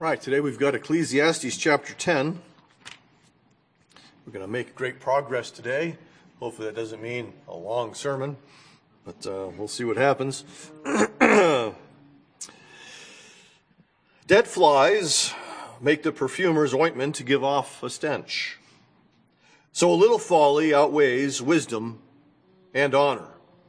Right, today we've got Ecclesiastes chapter 10. We're going to make great progress today. Hopefully that doesn't mean a long sermon, but we'll see what happens. Dead flies make the perfumer's ointment to give off a stench. So a little folly outweighs wisdom and honor.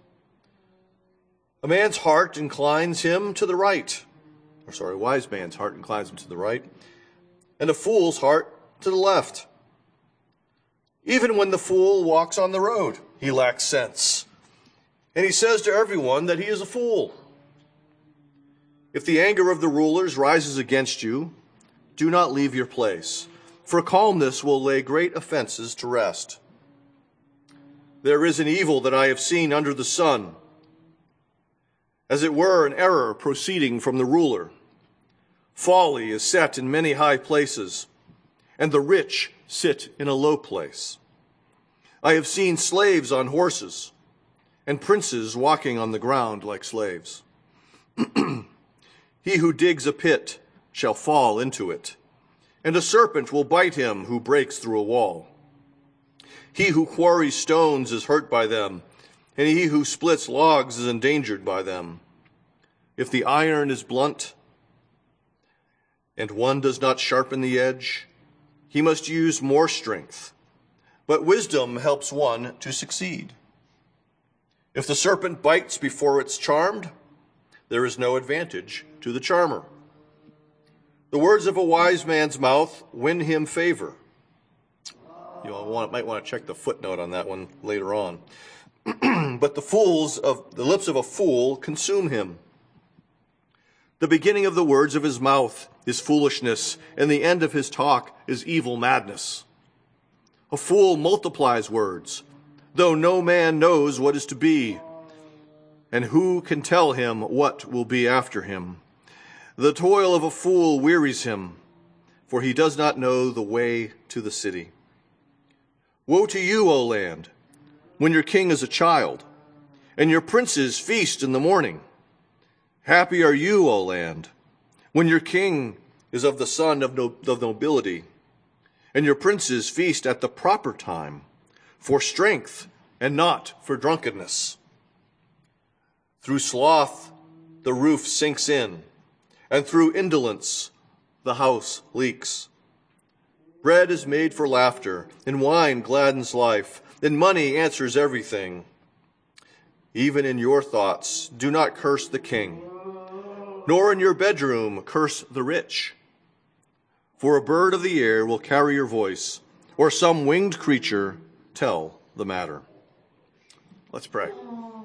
A man's heart inclines him to the right. A wise man's heart inclines him to the right, and a fool's heart to the left. Even when the fool walks on the road, he lacks sense, and he says to everyone that he is a fool. If the anger of the rulers rises against you, do not leave your place, for calmness will lay great offenses to rest. There is an evil that I have seen under the sun, as it were an error proceeding from the ruler. Folly is set in many high places, and the rich sit in a low place. I have seen slaves on horses, and princes walking on the ground like slaves. He who digs a pit shall fall into it, and a serpent will bite him who breaks through a wall. He who quarries stones is hurt by them, and he who splits logs is endangered by them. If the iron is blunt, and one does not sharpen the edge, he must use more strength. But wisdom helps one to succeed. If the serpent bites before it's charmed, there is no advantage to the charmer. The words of a wise man's mouth win him favor. You might want to check the footnote on that one later on. But the lips of a fool consume him. The beginning of the words of his mouth is foolishness, and the end of his talk is evil madness. A fool multiplies words, though no man knows what is to be, and who can tell him what will be after him? The toil of a fool wearies him, for he does not know the way to the city. Woe to you, O land, when your king is a child, and your princes feast in the morning. Happy are you, O land, when your king is of the son of nobility, and your princes feast at the proper time, for strength and not for drunkenness. Through sloth the roof sinks in, and through indolence the house leaks. Bread is made for laughter, and wine gladdens life, and money answers everything. Even in your thoughts, do not curse the king, nor in your bedroom curse the rich. For a bird of the air will carry your voice, or some winged creature tell the matter. Let's pray.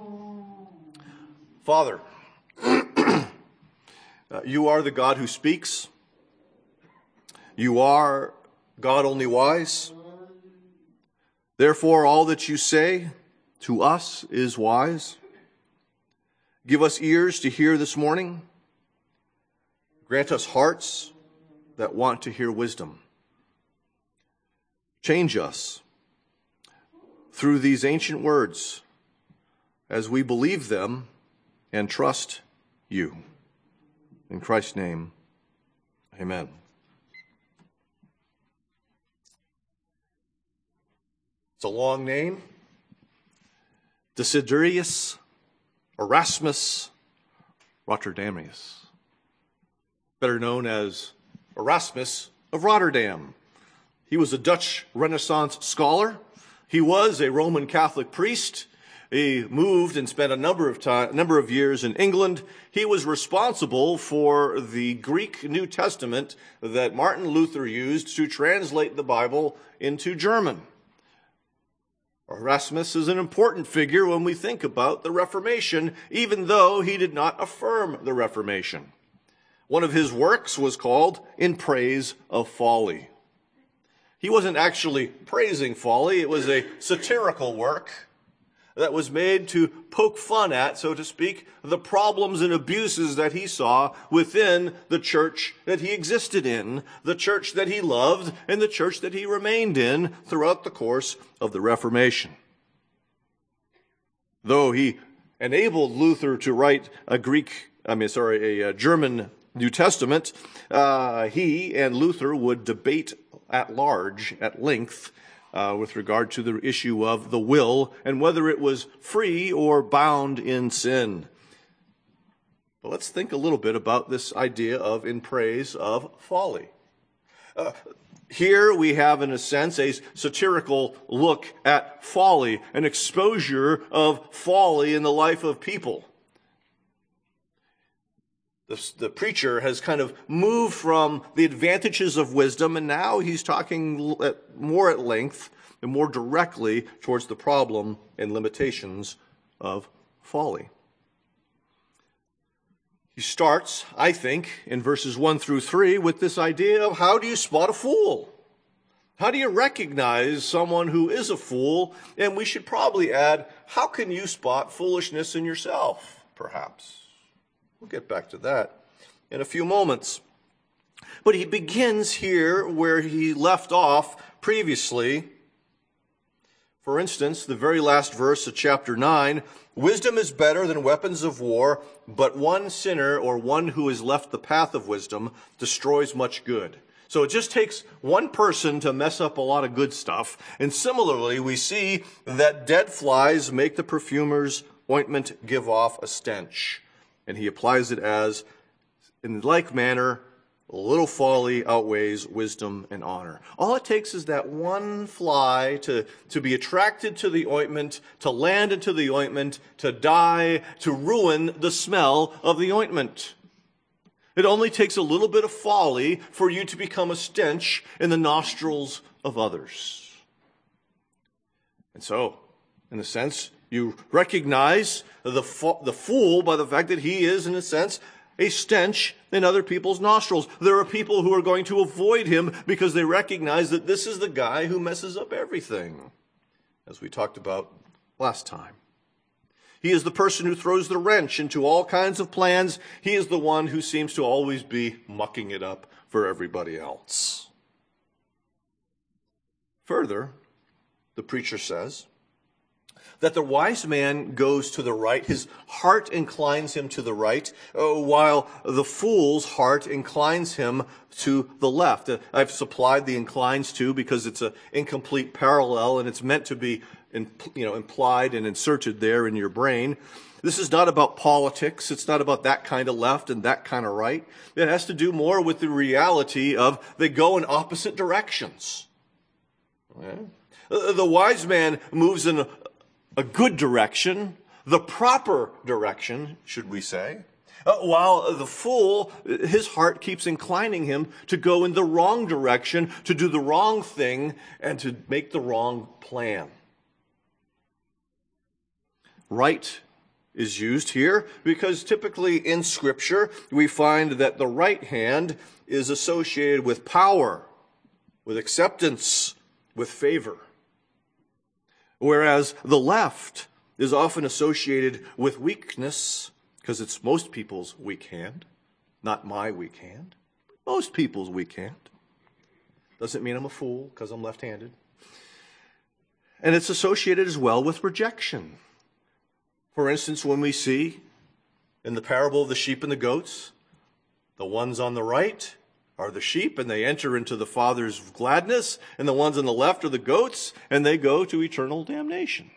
Father, you are the God who speaks. You are God only wise. Therefore, all that you say to us is wise. Give us ears to hear this morning. Grant us hearts that want to hear wisdom. Change us through these ancient words as we believe them and trust you. In Christ's name, amen. It's a long name. Desiderius Erasmus Rotterdamius, better known as Erasmus of Rotterdam. He was a Dutch Renaissance scholar. He was a Roman Catholic priest. He moved and spent a number of years in England. He was responsible for the Greek New Testament that Martin Luther used to translate the Bible into German. Erasmus is an important figure when we think about the Reformation, even though he did not affirm the Reformation. One of his works was called In Praise of Folly. He wasn't actually praising folly. It was a satirical work that was made to poke fun at, so to speak, the problems and abuses that he saw within the church that he existed in, the church that he loved, and the church that he remained in throughout the course of the Reformation. Though he enabled Luther to write a German New Testament, he and Luther would debate at length, with regard to the issue of the will and whether it was free or bound in sin. But let's think a little bit about this idea of in praise of folly. Here we have, in a sense, a satirical look at folly, an exposure of folly in the life of people. The preacher has kind of moved from the advantages of wisdom, and now he's talking more at length and more directly towards the problem and limitations of folly. He starts, I think, in verses 1 through 3 with this idea of how do you spot a fool? How do you recognize someone who is a fool? And we should probably add, how can you spot foolishness in yourself, perhaps? We'll get back to that in a few moments. But he begins here where he left off previously. For instance, the very last verse of chapter 9, wisdom is better than weapons of war, but one sinner or one who has left the path of wisdom destroys much good. So it just takes one person to mess up a lot of good stuff. And similarly, we see that dead flies make the perfumer's ointment give off a stench. And he applies it as, in like manner, a little folly outweighs wisdom and honor. All it takes is that one fly to be attracted to the ointment, to land into the ointment, to die, to ruin the smell of the ointment. It only takes a little bit of folly for you to become a stench in the nostrils of others. And so, in a sense, you recognize the fool by the fact that he is, in a sense, a stench in other people's nostrils. There are people who are going to avoid him because they recognize that this is the guy who messes up everything, as we talked about last time. He is the person who throws the wrench into all kinds of plans. He is the one who seems to always be mucking it up for everybody else. Further, the preacher says that the wise man goes to the right. His heart inclines him to the right, while the fool's heart inclines him to the left. I've supplied the inclines to because it's an incomplete parallel and it's meant to be implied and inserted there in your brain. This is not about politics. It's not about that kind of left and that kind of right. It has to do more with the reality of they go in opposite directions. Okay? The wise man moves in a good direction, the proper direction, should we say, while the fool, his heart keeps inclining him to go in the wrong direction, to do the wrong thing, and to make the wrong plan. Right is used here because typically in Scripture we find that the right hand is associated with power, with acceptance, with favor. Whereas the left is often associated with weakness, because it's most people's weak hand, not my weak hand. Most people's weak hand. Doesn't mean I'm a fool because I'm left-handed. And it's associated as well with rejection. For instance, when we see in the parable of the sheep and the goats, the ones on the right are the sheep, and they enter into the Father's gladness, and the ones on the left are the goats, and they go to eternal damnation.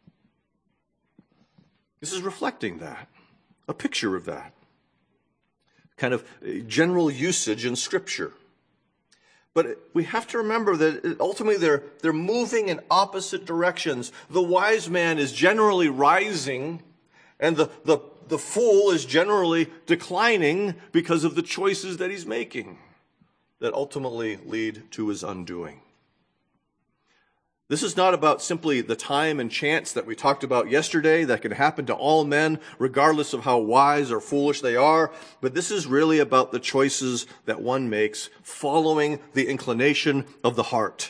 This is reflecting that, a picture of that, kind of general usage in Scripture. But we have to remember that ultimately they're moving in opposite directions. The wise man is generally rising, and the fool is generally declining because of the choices that he's making that ultimately lead to his undoing. This is not about simply the time and chance that we talked about yesterday that can happen to all men, regardless of how wise or foolish they are, but this is really about the choices that one makes following the inclination of the heart.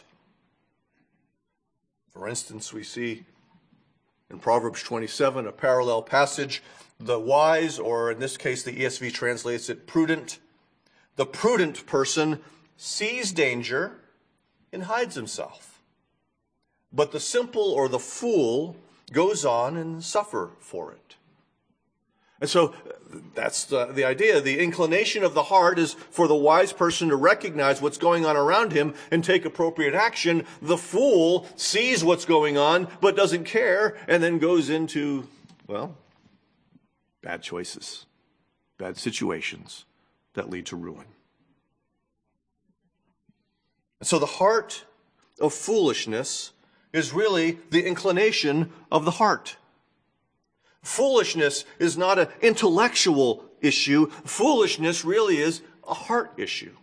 For instance, we see in Proverbs 27, a parallel passage, the wise, or in this case the ESV translates it prudent, the prudent person sees danger and hides himself. But the simple or the fool goes on and suffer for it. And so that's the idea. The inclination of the heart is for the wise person to recognize what's going on around him and take appropriate action. The fool sees what's going on but doesn't care and then goes into, well, bad choices, bad situations that lead to ruin. And so the heart of foolishness is really the inclination of the heart. Foolishness is not an intellectual issue. Foolishness really is a heart issue.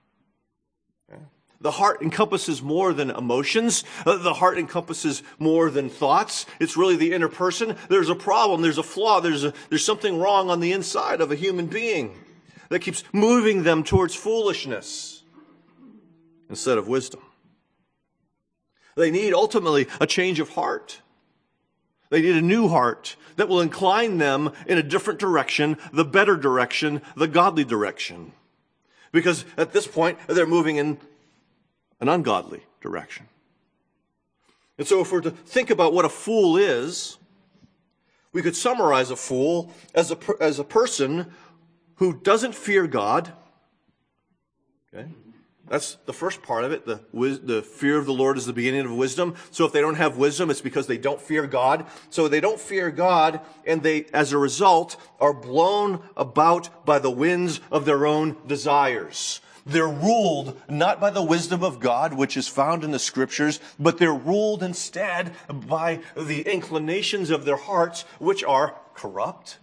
The heart encompasses more than emotions. The heart encompasses more than thoughts. It's really the inner person. There's a problem. There's a flaw. There's something wrong on the inside of a human being that keeps moving them towards foolishness instead of wisdom. They need ultimately a change of heart. They need a new heart that will incline them in a different direction, the better direction, the godly direction. Because at this point, they're moving in an ungodly direction. And so if we're to think about what a fool is, we could summarize a fool as a person who doesn't fear God. Okay? That's the first part of it. The fear of the Lord is the beginning of wisdom. So if they don't have wisdom, it's because they don't fear God. So they don't fear God, and they, as a result, are blown about by the winds of their own desires. They're ruled not by the wisdom of God, which is found in the Scriptures, but they're ruled instead by the inclinations of their hearts, which are corrupt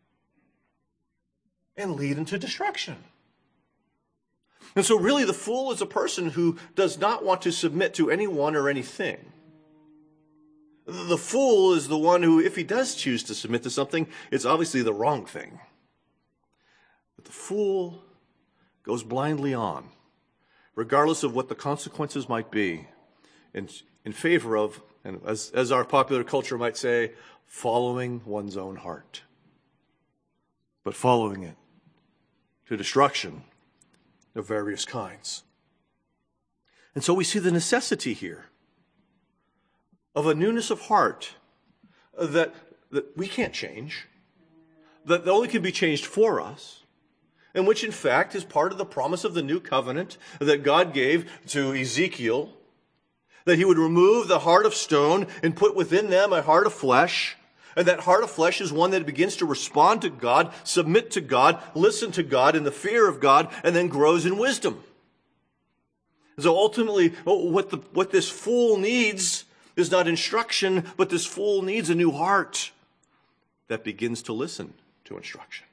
and lead into destruction. And so really the fool is a person who does not want to submit to anyone or anything. The fool is the one who, if he does choose to submit to something, it's obviously the wrong thing. But the fool goes blindly on, regardless of what the consequences might be, in favor of, and as our popular culture might say, following one's own heart. But following it to destruction of various kinds. And so we see the necessity here of a newness of heart that we can't change, that only can be changed for us, and which in fact is part of the promise of the new covenant that God gave to Ezekiel, that he would remove the heart of stone and put within them a heart of flesh. And that heart of flesh is one that begins to respond to God, submit to God, listen to God in the fear of God, and then grows in wisdom. So ultimately, what this fool needs is not instruction, but this fool needs a new heart that begins to listen to instruction.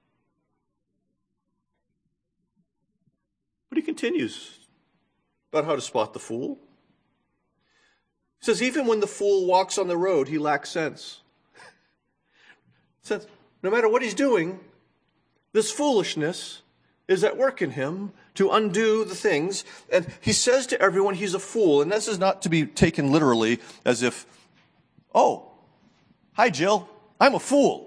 But he continues about how to spot the fool. He says, even when the fool walks on the road, he lacks sense. Says, no matter what he's doing, this foolishness is at work in him to undo the things. And he says to everyone he's a fool. And this is not to be taken literally as if, oh, hi, Jill, I'm a fool.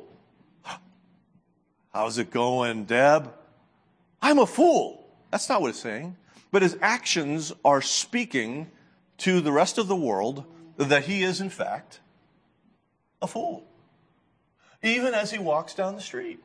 How's it going, Deb? I'm a fool. That's not what it's saying. But his actions are speaking to the rest of the world that he is, in fact, a fool. Even as he walks down the street.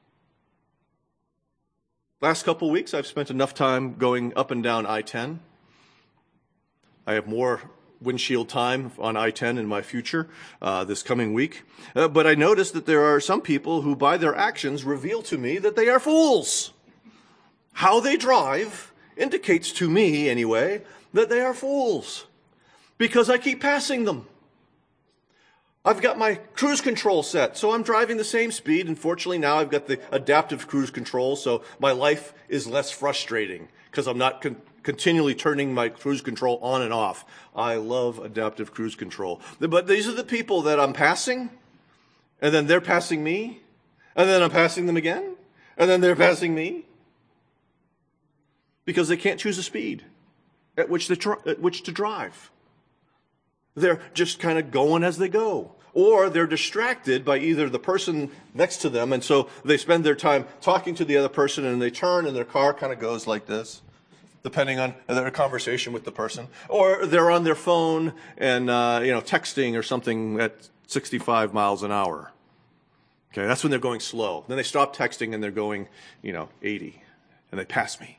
Last couple of weeks, I've spent enough time going up and down I-10. I have more windshield time on I-10 in my future this coming week. But I noticed that there are some people who, by their actions, reveal to me that they are fools. How they drive indicates to me, anyway, that they are fools. Because I keep passing them. I've got my cruise control set, so I'm driving the same speed. And fortunately now I've got the adaptive cruise control, so my life is less frustrating because I'm not continually turning my cruise control on and off. I love adaptive cruise control. But these are the people that I'm passing, and then they're passing me, and then I'm passing them again, and then they're passing me. Because they can't choose a speed at which to drive. They're just kind of going as they go. Or they're distracted by either the person next to them, and so they spend their time talking to the other person, and they turn, and their car kind of goes like this, depending on their conversation with the person. Or they're on their phone and texting or something at 65 miles an hour. Okay, that's when they're going slow. Then they stop texting and they're going, 80, and they pass me.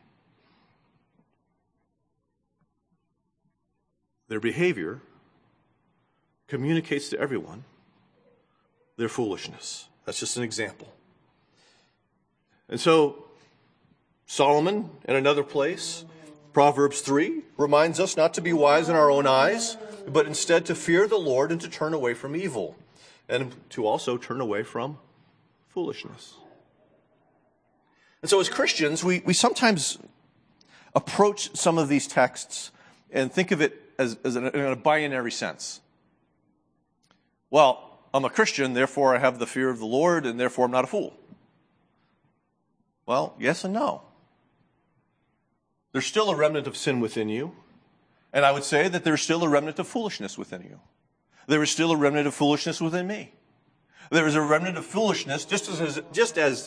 Their behavior communicates to everyone their foolishness. That's just an example. And so Solomon, in another place, Proverbs 3, reminds us not to be wise in our own eyes, but instead to fear the Lord and to turn away from evil, and to also turn away from foolishness. And so as Christians, we sometimes approach some of these texts and think of it as in a binary sense. Well, I'm a Christian, therefore I have the fear of the Lord, and therefore I'm not a fool. Well, yes and no. There's still a remnant of sin within you, and I would say that there's still a remnant of foolishness within you. There is still a remnant of foolishness within me. There is a remnant of foolishness, just as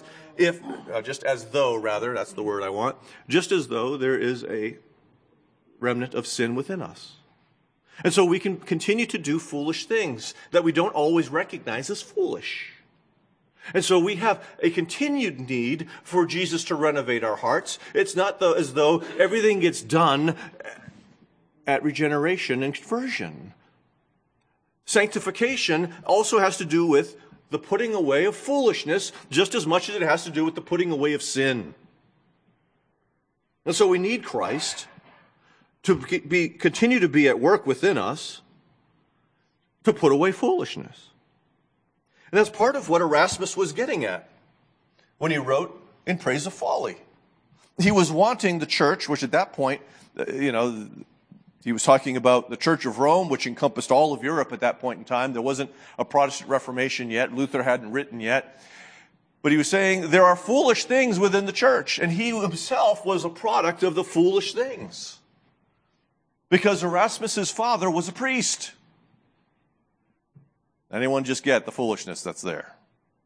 though there is a remnant of sin within us. And so we can continue to do foolish things that we don't always recognize as foolish. And so we have a continued need for Jesus to renovate our hearts. It's not as though everything gets done at regeneration and conversion. Sanctification also has to do with the putting away of foolishness just as much as it has to do with the putting away of sin. And so we need Christ to continue to be at work within us to put away foolishness. And that's part of what Erasmus was getting at when he wrote In Praise of Folly. He was wanting the church, which at that point, he was talking about the Church of Rome, which encompassed all of Europe at that point in time. There wasn't a Protestant Reformation yet. Luther hadn't written yet. But he was saying there are foolish things within the church, and he himself was a product of the foolish things. Because Erasmus's father was a priest. Anyone just get the foolishness that's there?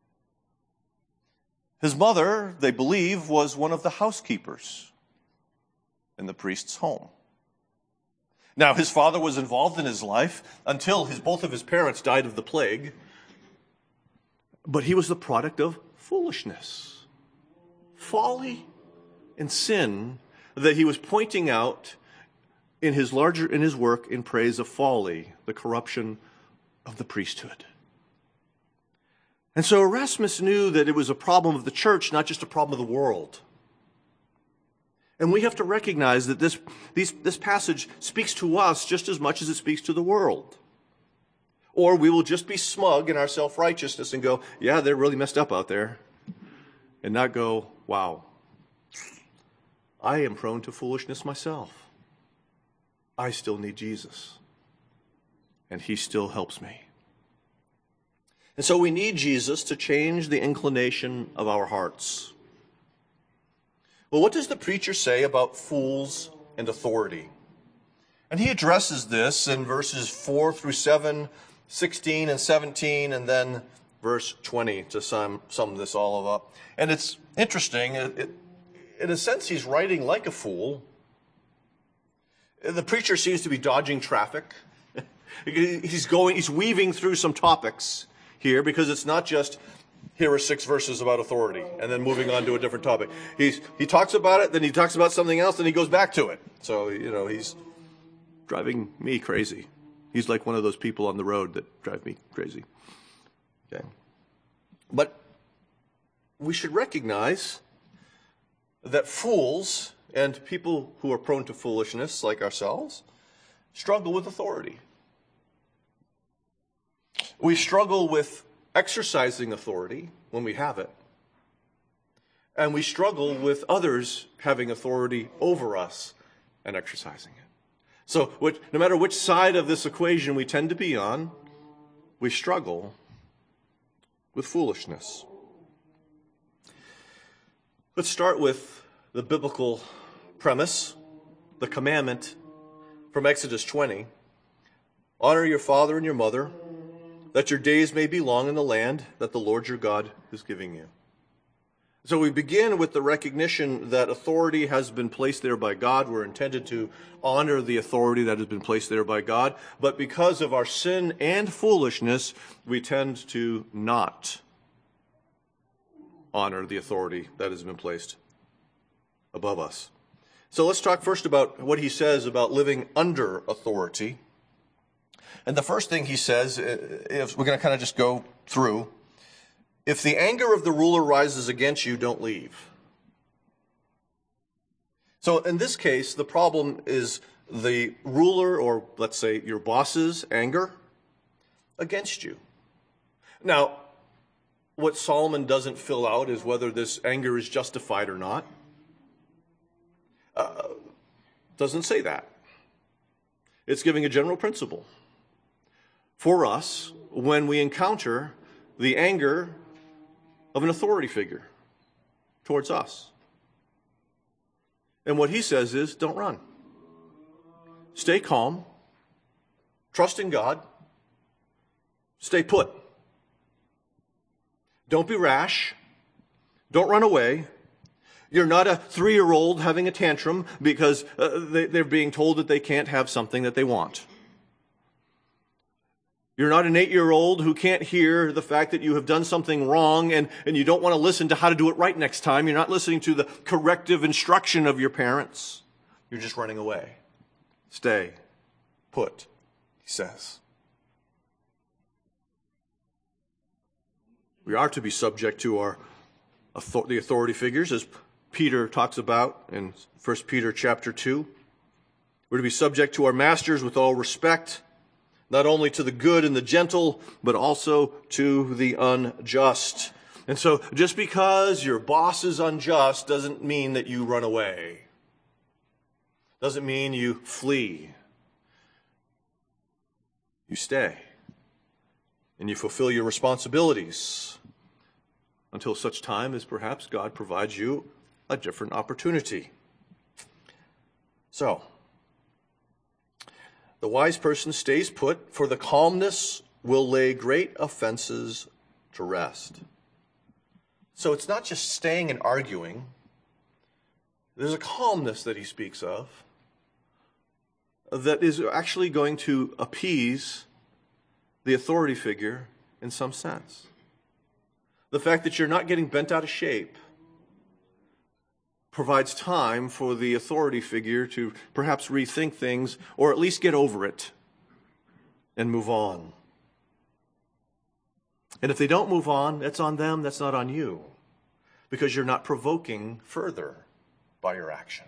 His mother, they believe, was one of the housekeepers in the priest's home. Now, his father was involved in his life until both of his parents died of the plague. But he was the product of foolishness, folly, and sin that he was pointing out in his work In Praise of Folly, the corruption of the priesthood. And so Erasmus knew that it was a problem of the church, not just a problem of the world. And we have to recognize that this passage speaks to us just as much as it speaks to the world. Or we will just be smug in our self-righteousness and go, yeah, they're really messed up out there. And not go, wow, I am prone to foolishness myself. I still need Jesus. And he still helps me. And so we need Jesus to change the inclination of our hearts. Well, what does the preacher say about fools and authority? And he addresses this in verses 4 through 7, 16 and 17, and then verse 20 to sum this all up. And it's interesting. In a sense, he's writing like a fool. The preacher seems to be dodging traffic. He's weaving through some topics here, because it's not just, here are 6 verses about authority, and then moving on to a different topic. He talks about it, then he talks about something else, then he goes back to it. So, he's driving me crazy. He's like one of those people on the road that drive me crazy. Okay. But we should recognize that fools and people who are prone to foolishness, like ourselves, struggle with authority. We struggle with exercising authority when we have it. And we struggle with others having authority over us and exercising it. So no matter which side of this equation we tend to be on, we struggle with foolishness. Let's start with the biblical premise, the commandment from Exodus 20. Honor your father and your mother, that your days may be long in the land that the Lord your God is giving you. So we begin with the recognition that authority has been placed there by God. We're intended to honor the authority that has been placed there by God. But because of our sin and foolishness, we tend to not honor the authority that has been placed above us. So let's talk first about what he says about living under authority. And the first thing he says, is we're going to kind of just go through, if the anger of the ruler rises against you, don't leave. So in this case, the problem is the ruler, or let's say your boss's anger against you. Now, what Solomon doesn't fill out is whether this anger is justified or not. Doesn't say that. It's giving a general principle for us when we encounter the anger of an authority figure towards us. And what he says is, don't run. Stay calm. Trust in God. Stay put. Don't be rash. Don't run away. You're not a 3-year-old having a tantrum because they're being told that they can't have something that they want. You're not an 8-year-old who can't hear the fact that you have done something wrong and you don't want to listen to how to do it right next time. You're not listening to the corrective instruction of your parents. You're just running away. Stay put, he says. We are to be subject to the authority figures, as Peter talks about in 1 Peter chapter 2. We're to be subject to our masters with all respect, not only to the good and the gentle, but also to the unjust. And so just because your boss is unjust doesn't mean that you run away. Doesn't mean you flee. You stay. And you fulfill your responsibilities until such time as perhaps God provides you a different opportunity. So, the wise person stays put, for the calmness will lay great offenses to rest. So it's not just staying and arguing. There's a calmness that he speaks of that is actually going to appease the authority figure in some sense. The fact that you're not getting bent out of shape provides time for the authority figure to perhaps rethink things, or at least get over it and move on. And if they don't move on, that's on them, that's not on you, because you're not provoking further by your action.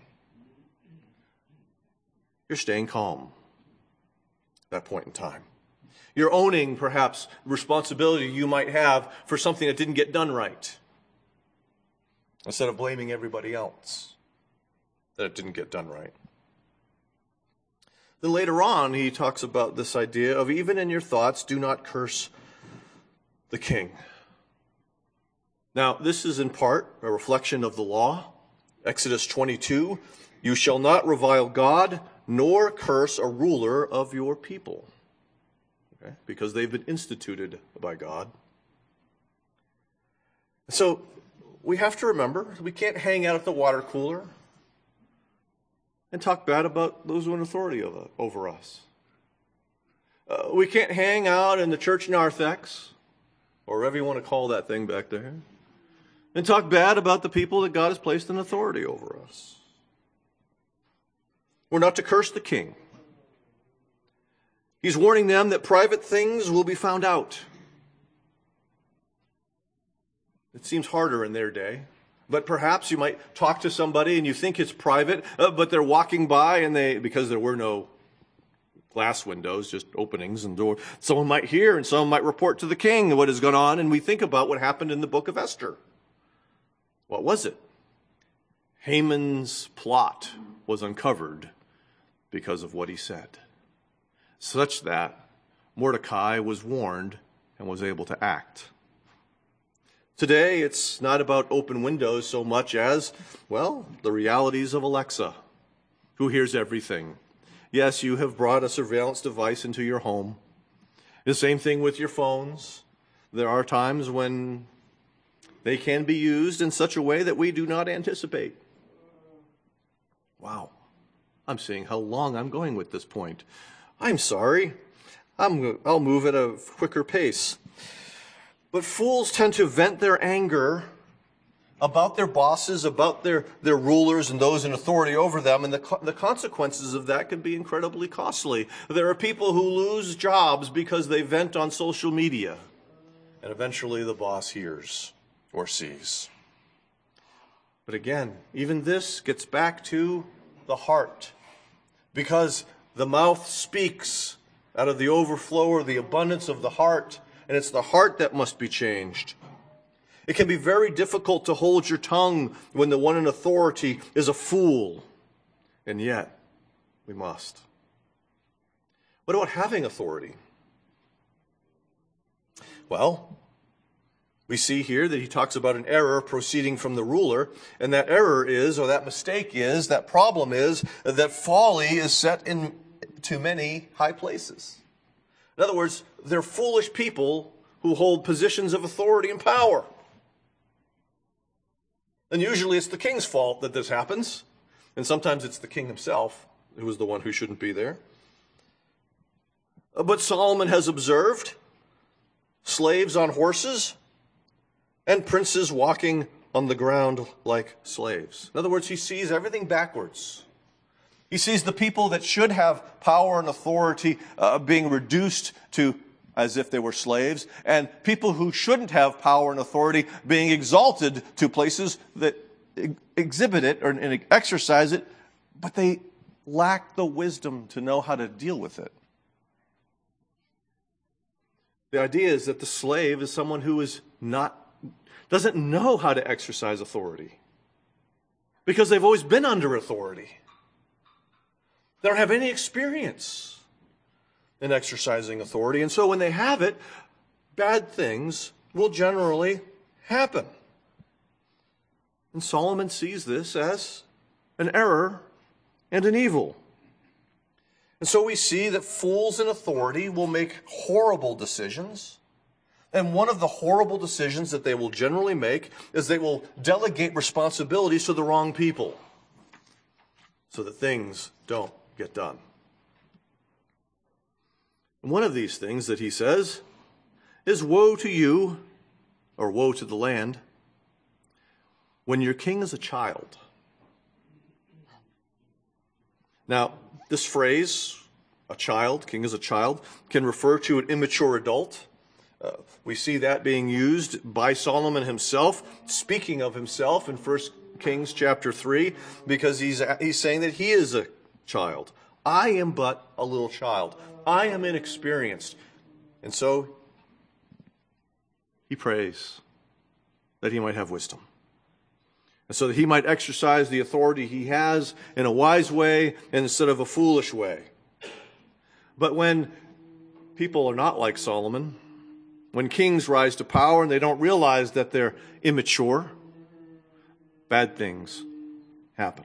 You're staying calm at that point in time. You're owning, perhaps, responsibility you might have for something that didn't get done right, instead of blaming everybody else that it didn't get done right. Then later on, he talks about this idea of even in your thoughts, do not curse the king. Now, this is in part a reflection of the law. Exodus 22, you shall not revile God, nor curse a ruler of your people. Okay? Because they've been instituted by God. So, we have to remember, we can't hang out at the water cooler and talk bad about those who are in authority over us. We can't hang out in the church narthex, or whatever you want to call that thing back there, and talk bad about the people that God has placed in authority over us. We're not to curse the king. He's warning them that private things will be found out. It seems harder in their day. But perhaps you might talk to somebody and you think it's private, but they're walking by and because there were no glass windows, just openings and doors, someone might hear and someone might report to the king what has gone on, and we think about what happened in the book of Esther. What was it? Haman's plot was uncovered because of what he said, such that Mordecai was warned and was able to act. Today, it's not about open windows so much as, well, the realities of Alexa, who hears everything. Yes, you have brought a surveillance device into your home. The same thing with your phones. There are times when they can be used in such a way that we do not anticipate. Wow. I'm seeing how long I'm going with this point. I'm sorry. I'll move at a quicker pace. But fools tend to vent their anger about their bosses, about their rulers and those in authority over them, and the consequences of that can be incredibly costly. There are people who lose jobs because they vent on social media, and eventually the boss hears or sees. But again, even this gets back to the heart, because the mouth speaks out of the overflow or the abundance of the heart, and it's the heart that must be changed. It can be very difficult to hold your tongue when the one in authority is a fool, and yet we must. What about having authority? Well, we see here that he talks about an error proceeding from the ruler, and that error is, or that mistake is, that problem is, that folly is set in too many high places. In other words, they're foolish people who hold positions of authority and power. And usually it's the king's fault that this happens, and sometimes it's the king himself who is the one who shouldn't be there. But Solomon has observed slaves on horses and princes walking on the ground like slaves. In other words, he sees everything backwards. He sees the people that should have power and authority being reduced to as if they were slaves, and people who shouldn't have power and authority being exalted to places that exhibit it and exercise it, but they lack the wisdom to know how to deal with it. The idea is that the slave is someone who doesn't know how to exercise authority because they've always been under authority. They don't have any experience in exercising authority, and so when they have it, bad things will generally happen. And Solomon sees this as an error and an evil. And so we see that fools in authority will make horrible decisions. And one of the horrible decisions that they will generally make is they will delegate responsibilities to the wrong people so that things don't get done. And one of these things that he says is woe to you, or woe to the land, when your king is a child. Now, this phrase, a child, king is a child, can refer to an immature adult. We see that being used by Solomon himself, speaking of himself in 1 Kings chapter 3, because he's saying that he is a child. I am but a little child. I am inexperienced. And so he prays that he might have wisdom, and so that he might exercise the authority he has in a wise way instead of a foolish way. But when people are not like Solomon, when kings rise to power and they don't realize that they're immature, bad things happen.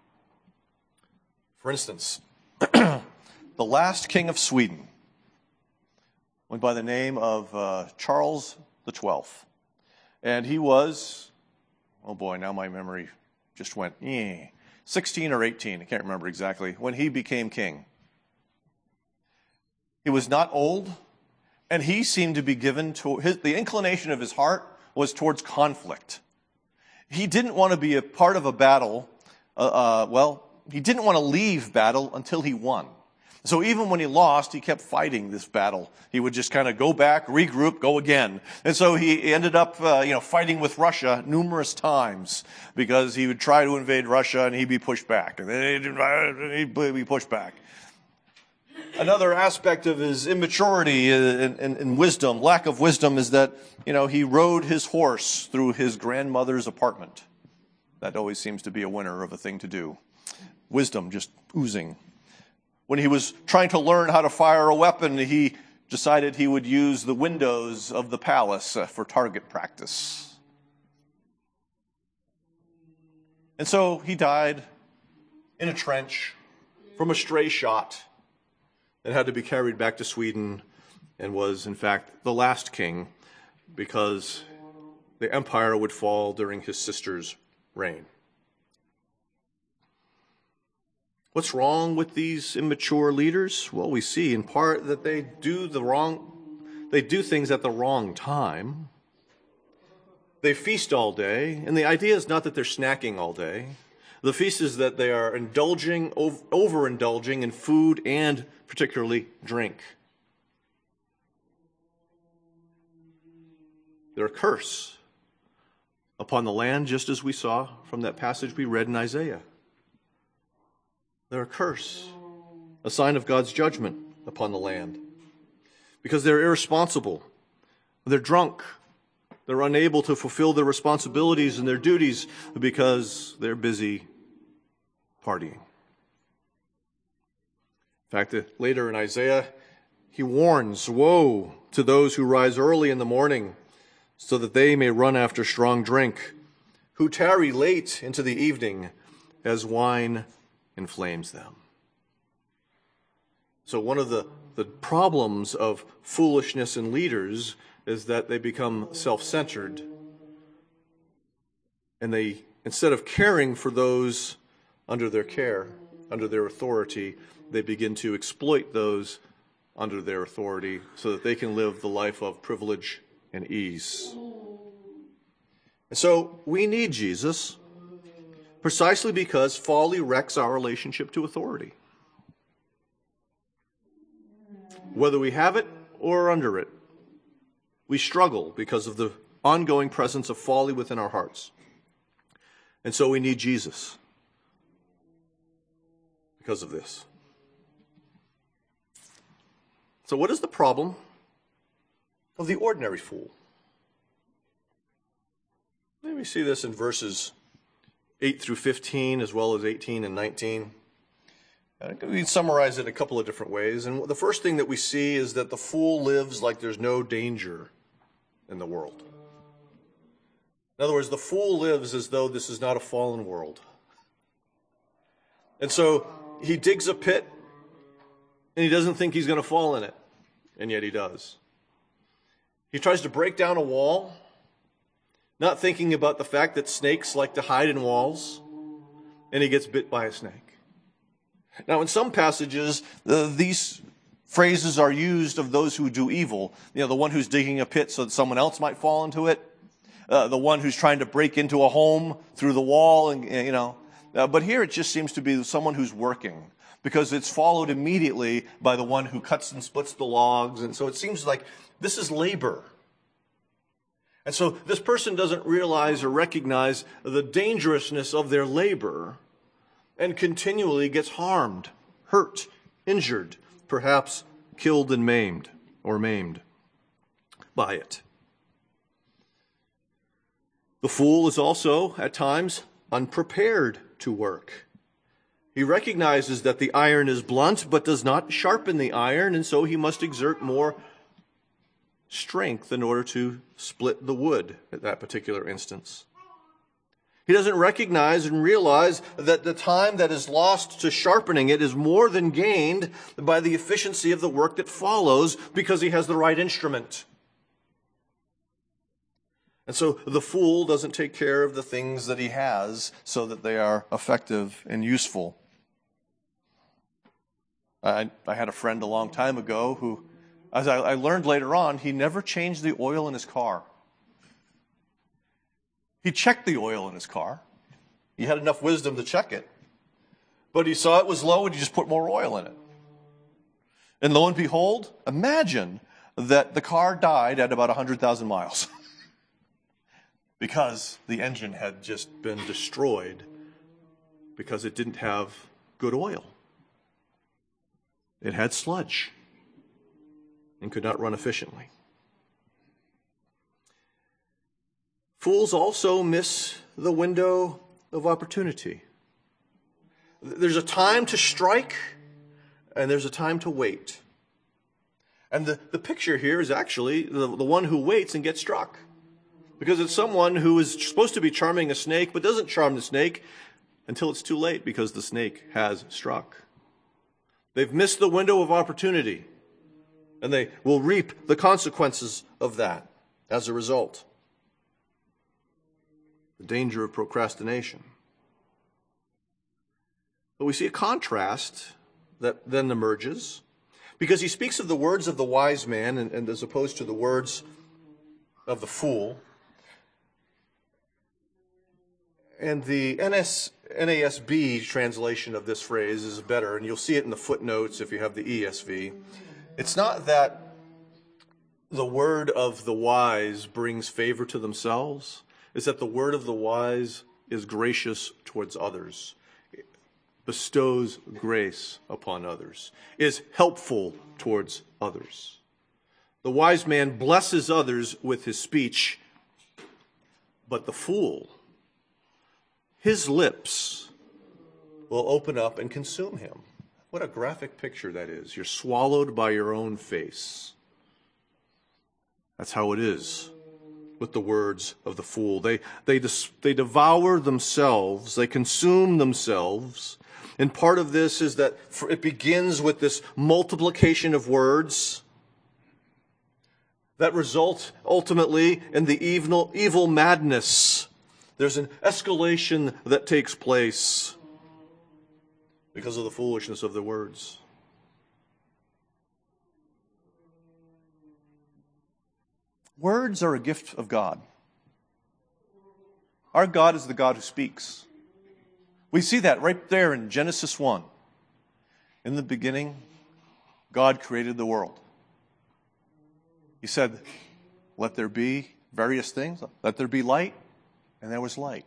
For instance, the last king of Sweden went by the name of Charles XII. And he was, oh boy, now my memory just went, 16 or 18, I can't remember exactly, when he became king. He was not old, and he seemed to be given to, the inclination of his heart was towards conflict. He didn't want to be a part of a battle, he didn't want to leave battle until he won. So even when he lost, he kept fighting this battle. He would just kind of go back, regroup, go again. And so he ended up, fighting with Russia numerous times because he would try to invade Russia and he'd be pushed back. And then he'd be pushed back. Another aspect of his immaturity and wisdom, lack of wisdom, is that, he rode his horse through his grandmother's apartment. That always seems to be a winner of a thing to do. Wisdom just oozing. When he was trying to learn how to fire a weapon, he decided he would use the windows of the palace for target practice. And so he died in a trench from a stray shot and had to be carried back to Sweden, and was, in fact, the last king, because the empire would fall during his sister's reign. What's wrong with these immature leaders? Well, we see in part that they do things at the wrong time. They feast all day, and the idea is not that they're snacking all day. The feast is that they are indulging, overindulging in food and particularly drink. They're a curse upon the land, just as we saw from that passage we read in Isaiah. They're a curse, a sign of God's judgment upon the land, because they're irresponsible, they're drunk, they're unable to fulfill their responsibilities and their duties because they're busy partying. In fact, later in Isaiah, he warns, "Woe to those who rise early in the morning, so that they may run after strong drink, who tarry late into the evening, as wine inflames them." So one of the problems of foolishness in leaders is that they become self-centered. And they, instead of caring for those under their care, under their authority, they begin to exploit those under their authority so that they can live the life of privilege and ease. And so we need Jesus precisely because folly wrecks our relationship to authority. Whether we have it or are under it, we struggle because of the ongoing presence of folly within our hearts. And so we need Jesus because of this. So what is the problem of the ordinary fool? Let me see this in verses 8 through 15, as well as 18 and 19. We can summarize it in a couple of different ways. And the first thing that we see is that the fool lives like there's no danger in the world. In other words, the fool lives as though this is not a fallen world. And so he digs a pit, and he doesn't think he's going to fall in it, and yet he does. He tries to break down a wall, not thinking about the fact that snakes like to hide in walls, and he gets bit by a snake. Now, in some passages, these phrases are used of those who do evil. You know, the one who's digging a pit so that someone else might fall into it. The one who's trying to break into a home through the wall, and but here it just seems to be someone who's working, because it's followed immediately by the one who cuts and splits the logs, and so it seems like this is labor. And so this person doesn't realize or recognize the dangerousness of their labor, and continually gets harmed, hurt, injured, perhaps killed and maimed by it. The fool is also, at times, unprepared to work. He recognizes that the iron is blunt, but does not sharpen the iron, and so he must exert more strength in order to split the wood at that particular instance. He doesn't recognize and realize that the time that is lost to sharpening it is more than gained by the efficiency of the work that follows, because he has the right instrument. And so the fool doesn't take care of the things that he has so that they are effective and useful. I had a friend a long time ago who, as I learned later on, he never changed the oil in his car. He checked the oil in his car. He had enough wisdom to check it. But he saw it was low and he just put more oil in it. And lo and behold, imagine that the car died at about 100,000 miles. Because the engine had just been destroyed because it didn't have good oil. It had sludge and could not run efficiently. Fools also miss the window of opportunity. There's a time to strike, and there's a time to wait. And the picture here is actually the one who waits and gets struck. Because it's someone who is supposed to be charming a snake, but doesn't charm the snake until it's too late because the snake has struck. They've missed the window of opportunity, and they will reap the consequences of that as a result. The danger of procrastination. But we see a contrast that then emerges, because he speaks of the words of the wise man and as opposed to the words of the fool. And the NASB translation of this phrase is better, and you'll see it in the footnotes if you have the ESV. It's not that the word of the wise brings favor to themselves. It's that the word of the wise is gracious towards others, bestows grace upon others, is helpful towards others. The wise man blesses others with his speech, but the fool, his lips will open up and consume him. What a graphic picture that is. You're swallowed by your own face. That's how it is with the words of the fool. They devour themselves. They consume themselves. And part of this is that it begins with this multiplication of words that result ultimately in the evil madness. There's an escalation that takes place because of the foolishness of the words. Words are a gift of God. Our God is the God who speaks. We see that right there in Genesis 1. In the beginning, God created the world. He said, let there be various things. Let there be light. And there was light.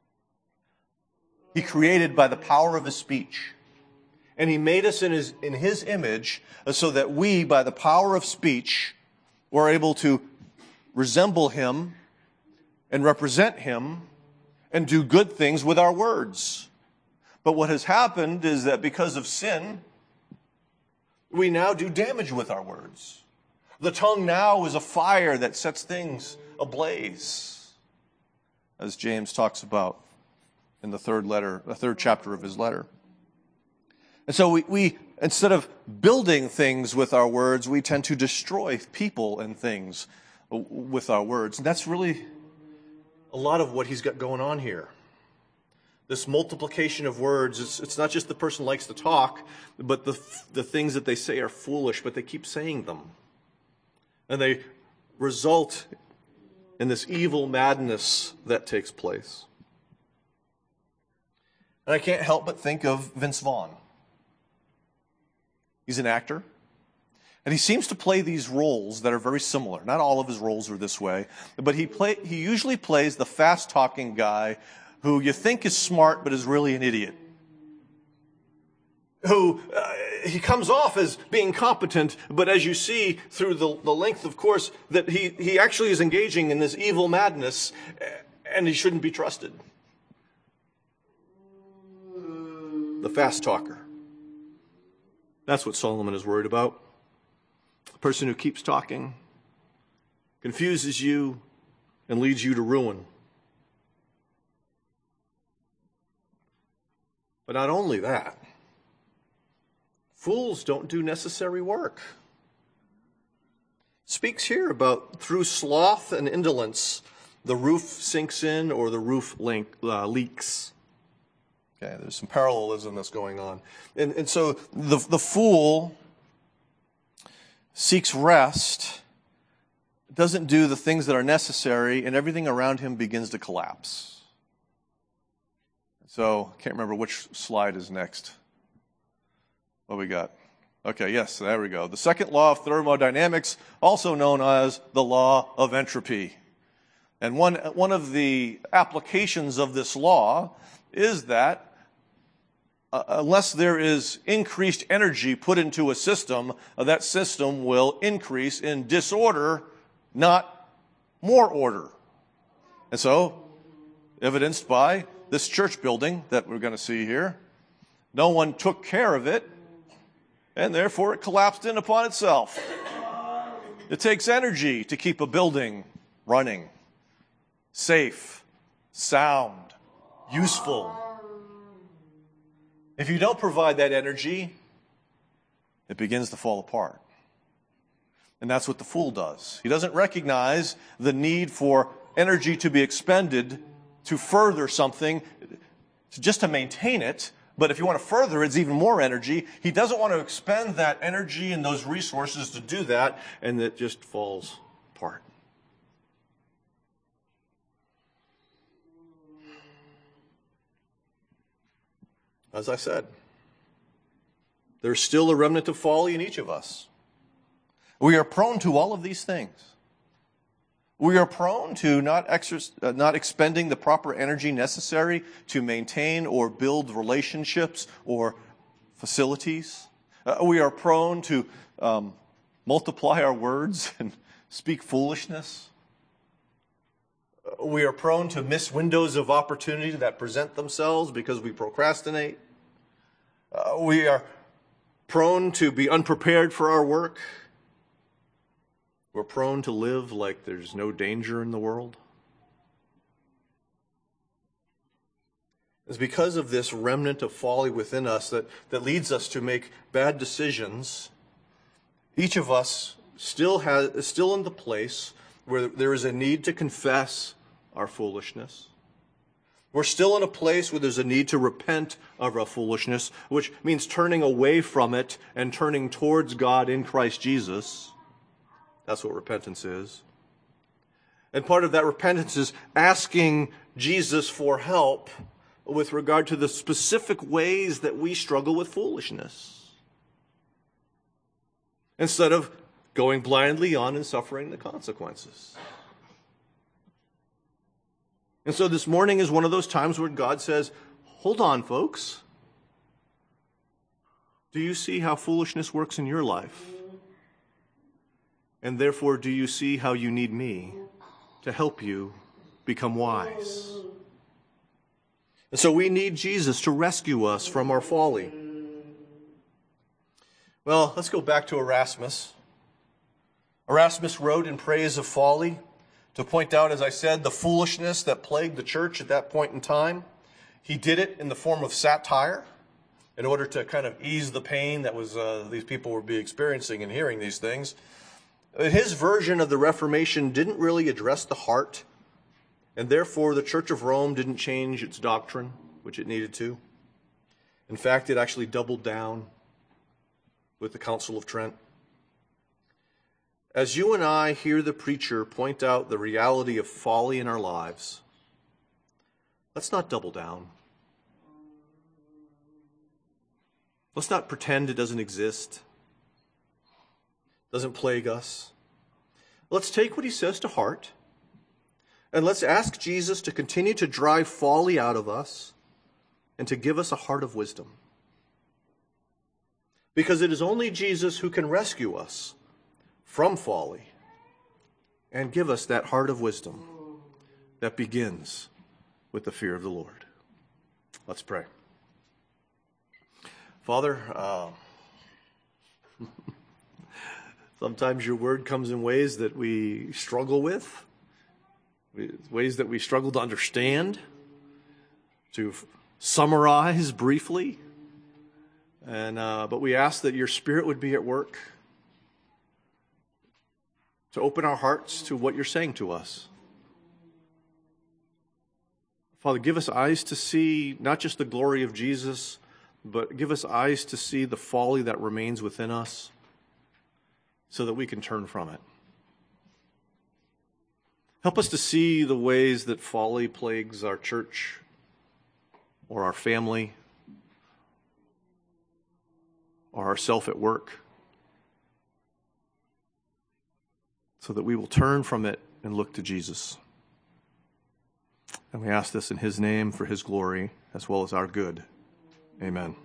He created by the power of his speech. And he made us in his image so that we, by the power of speech, were able to resemble him and represent him and do good things with our words. But what has happened is that because of sin, we now do damage with our words. The tongue now is a fire that sets things ablaze, as James talks about in the third chapter of his letter. And so we instead of building things with our words, we tend to destroy people and things with our words. And that's really a lot of what he's got going on here. This multiplication of words, it's not just the person likes to talk, but the things that they say are foolish, but they keep saying them. And they result in this evil madness that takes place. And I can't help but think of Vince Vaughn. He's an actor. And he seems to play these roles that are very similar. Not all of his roles are this way. But he usually plays the fast-talking guy who you think is smart but is really an idiot. Who he comes off as being competent, but as you see through the length of course, that he actually is engaging in this evil madness, and he shouldn't be trusted. The fast talker. That's what Solomon is worried about. A person who keeps talking, confuses you, and leads you to ruin. But not only that, fools don't do necessary work. It speaks here about through sloth and indolence, the roof sinks in or the roof leaks. Okay, there's some parallelism that's going on. And so the fool seeks rest, doesn't do the things that are necessary, and everything around him begins to collapse. So, I can't remember which slide is next. What we got? Okay, yes, there we go. The second law of thermodynamics, also known as the law of entropy. And one of the applications of this law is that unless there is increased energy put into a system, that system will increase in disorder, not more order. And so, evidenced by this church building that we're going to see here, no one took care of it, and therefore it collapsed in upon itself. It takes energy to keep a building running, safe, sound, useful. If you don't provide that energy, it begins to fall apart. And that's what the fool does. He doesn't recognize the need for energy to be expended to further something, just to maintain it. But if you want to further, it's even more energy. He doesn't want to expend that energy and those resources to do that, and it just falls apart. as I said, there's still a remnant of folly in each of us. We are prone to all of these things. We are prone to not expending the proper energy necessary to maintain or build relationships or facilities. We are prone to multiply our words and speak foolishness. We are prone to miss windows of opportunity that present themselves because we procrastinate. We are prone to be unprepared for our work. We're prone to live like there's no danger in the world. It's because of this remnant of folly within us that leads us to make bad decisions. Each of us is still in the place where there is a need to confess our foolishness. We're still in a place where there's a need to repent of our foolishness, which means turning away from it and turning towards God in Christ Jesus. That's what repentance is. And part of that repentance is asking Jesus for help with regard to the specific ways that we struggle with foolishness, instead of going blindly on and suffering the consequences. And so this morning is one of those times where God says, hold on, folks. Do you see how foolishness works in your life? And therefore, do you see how you need me to help you become wise? And so we need Jesus to rescue us from our folly. Well, let's go back to Erasmus. Erasmus wrote in praise of folly to point out, as I said, the foolishness that plagued the church at that point in time. He did it in the form of satire in order to kind of ease the pain that was these people would be experiencing in hearing these things. His version of the Reformation didn't really address the heart, and therefore the Church of Rome didn't change its doctrine, which it needed to. In fact, it actually doubled down with the Council of Trent. As you and I hear the preacher point out the reality of folly in our lives, let's not double down. Let's not pretend it doesn't exist, doesn't plague us. Let's take what he says to heart, and let's ask Jesus to continue to drive folly out of us and to give us a heart of wisdom. Because it is only Jesus who can rescue us from folly and give us that heart of wisdom that begins with the fear of the Lord. Let's pray. Father, sometimes your word comes in ways that we struggle with, ways that we struggle to understand, to summarize briefly. But we ask that your Spirit would be at work to open our hearts to what you're saying to us. Father, give us eyes to see not just the glory of Jesus, but give us eyes to see the folly that remains within us so that we can turn from it. Help us to see the ways that folly plagues our church or our family or ourself at work, so that we will turn from it and look to Jesus. And we ask this in his name for his glory as well as our good. Amen.